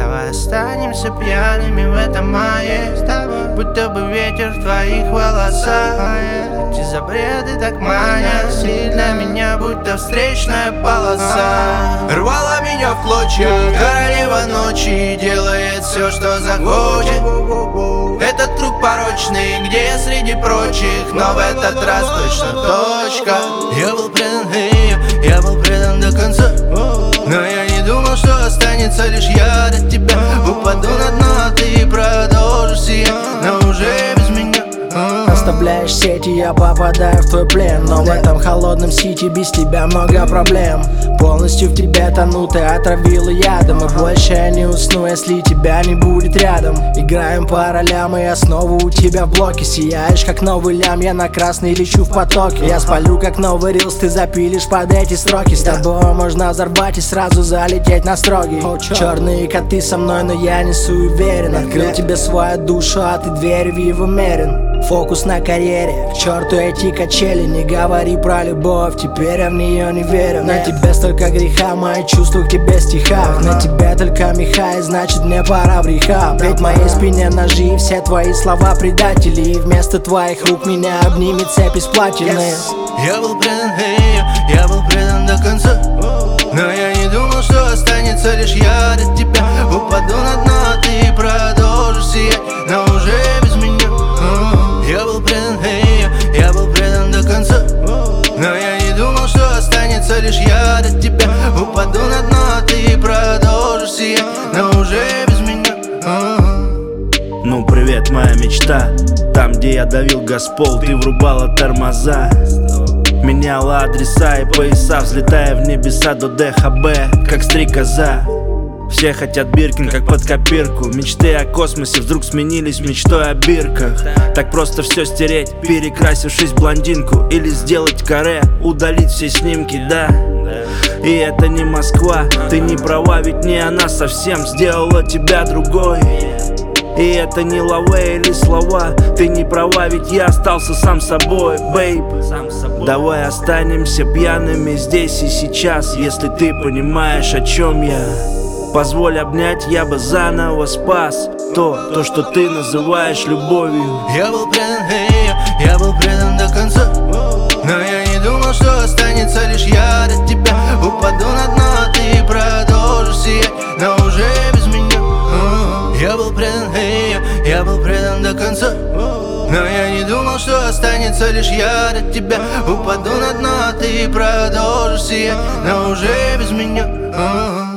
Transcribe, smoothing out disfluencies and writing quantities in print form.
Давай останемся пьяными в этом мае, будто бы ветер в твоих волосах. Эти запреты так манят, стиль для меня будто встречная полоса. Рвала меня в клочья королева ночи, делает все, что захочет. Этот круг порочный, где я среди прочих, но в этот раз точно точка. Я был предан ее, я был предан до конца, но я не думал, что останется лишь яд от тебя. Упаду на дно, а ты продолжишь сиять, но уже без меня. Оставляешь сети, я попадаю в твой плен, но в этом холодном сити без тебя много проблем. Полностью в тебе тону, ты отравила ядом, и больше я не усну, если тебя не будет рядом. Играем по ролям, и я снова у тебя в блоке. Сияешь как новый лям, я на красный лечу в потоке. Я спалю как новый рилс, ты запилишь под эти строки. С тобой можно взорвать и сразу залететь на строгий. Черные коты со мной, но я не суеверен. Открыл тебе свою душу, а ты дверь в его мерен. Фокус на карьере, к черту эти качели. Не говори про любовь, теперь я в нее не верю. На тебе столько греха, мои чувства к тебе стихах. На тебе только меха, и значит мне пора в рехаб. Ведь в моей спине ножи, все твои слова предатели, и вместо твоих рук меня обнимет цепь из платины. Я был предан ее, я был предан до конца, но я не думал, что останется лишь яд от тебя. Упаду на дно, а ты продолжишь сиять, но уже без меня. Я был предан ее, я был предан до конца, но я не думал, что останется лишь яд от тебя. Упаду на дно, а ты продолжишь сиять, но уже без меня. Ну привет, моя мечта. Там, где я давил газпол, ты врубала тормоза, меняла адреса и пояса, взлетая в небеса до ДХБ, как стрекоза. Все хотят Биркин, как под копирку. Мечты о космосе вдруг сменились мечтой о бирках. Так просто все стереть, перекрасившись в блондинку, или сделать каре, удалить все снимки, да. И это не Москва, ты не права, ведь не она совсем сделала тебя другой. И это не лавэ или слова, ты не права, ведь я остался сам собой, бейб. Давай останемся пьяными здесь и сейчас, если ты понимаешь, о чем я. Позволь обнять, я бы заново спас то, что ты называешь любовью. Я был предан ее, я был предан до конца, но я не думал, что останется лишь яд от тебя. Упаду на дно, а ты продолжишь сиять, но уже без меня. Я был предан ее, я был предан до конца, но я не думал, что останется лишь яд от тебя. Упаду на дно, а ты продолжишь сиять, но уже без меня.